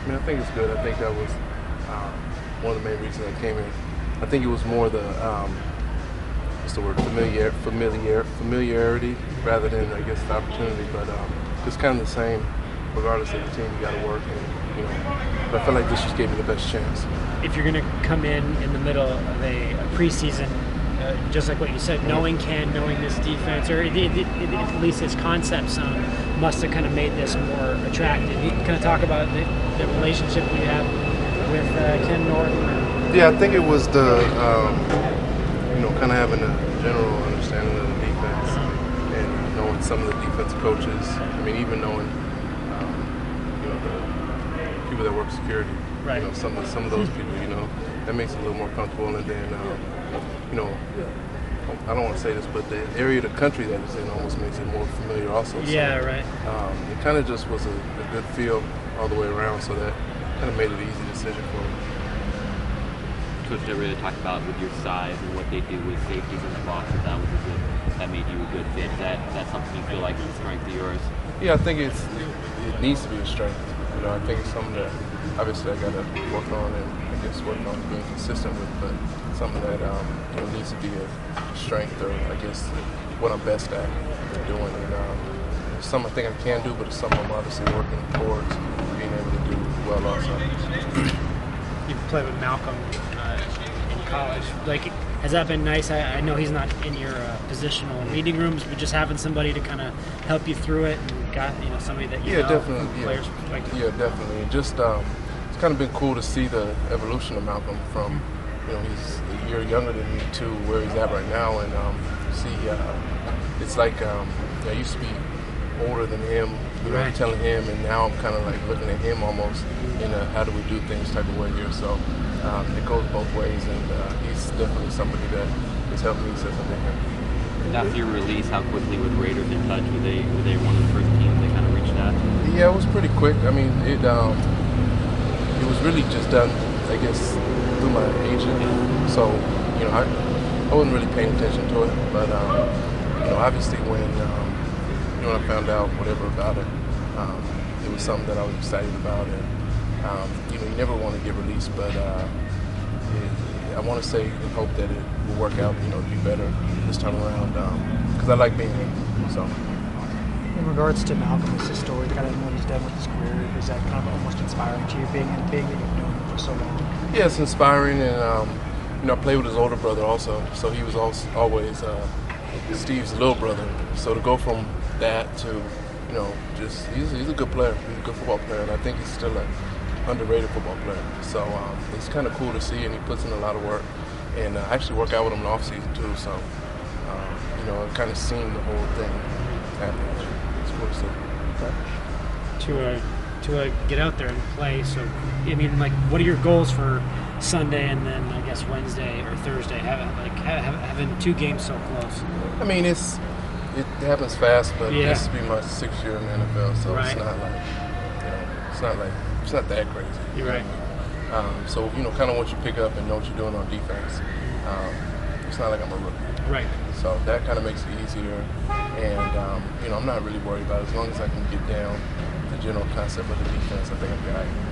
mean, I think it's good. I think that was one of the main reasons I came here. I think it was more the what's the word, familiarity rather than, I guess, the opportunity. But it's kind of the same, regardless of the team. You got to work, and But I feel like this just gave me the best chance. If you're going to come in the middle of a preseason, just like what you said, knowing Ken, knowing this defense, or at least his concept zone, must have kind of made this more attractive. You can kind of talk about the relationship you have with Ken Norton. Yeah, I think it was the kind of having a general understanding of the defense and knowing some of the defense coaches. I mean, even knowing the people that work security. Right. Some of those people. That makes it a little more comfortable. And then I don't want to say this, but the area of the country that it's in almost makes it more familiar also. Yeah, right. It kind of just was a good feel all the way around, so that kind of made it an easy decision for me. Coach never really talked about with your size and what they do with safeties in the box, that made you a good fit. Is that something you feel like is a strength of yours? Yeah, I think it needs to be a strength. I think it's something that obviously I got to work on and I guess work on being consistent with, but something that needs to be a strength, or I guess what I'm best at doing. And it's something I think I can do, but it's something I'm obviously working towards being able to do well also. You played with Malcolm in college. Has that been nice? I know he's not in your positional reading rooms, but just having somebody to kind of help you through it, and got somebody that you know definitely, from a player's perspective. Yeah, definitely. Just it's kind of been cool to see the evolution of Malcolm from he's a year younger than me to where he's at right now, and see it's like I used to be older than him, right. Telling him, and now I'm kind of like looking at him almost in a how do we do things type of way here. So it goes both ways, and he's definitely somebody that has helped me since I've been here. And after your release, how quickly were the Raiders in touch? Were they one of the first teams they kind of reached out to? Yeah, it was pretty quick. I mean, it was really just done, I guess, through my agent. So, I wasn't really paying attention to it. But, obviously when I found out whatever about it, it was something that I was excited about. And, you never want to get released, but I want to say and hope that it will work out, be better this time around, because I like being here. So. In regards to Malcolm, is his story, kind of what he's done with his career, is that kind of almost inspiring to you, being that you've known him for so long? Yeah, it's inspiring, and I played with his older brother also, so he was always Steve's little brother. So to go from that to, he's a good player. He's a good football player, and I think he's still an underrated football player. So it's kind of cool to see, and he puts in a lot of work. And I actually work out with him in the off season too, so I've kind of seen the whole thing happen. It's cool to see. To get out there and play. So, I mean, what are your goals for Sunday and then I guess Wednesday or Thursday? Having two games so close. I mean, it happens fast, but yeah. This will be my 6th year in the NFL, so right. It's not that crazy. You're right. So kind of what you pick up and know what you're doing on defense. It's not like I'm a rookie. Right. So that kind of makes it easier, and I'm not really worried about it as long as I can get down the general concept of the defense. I think I've got it.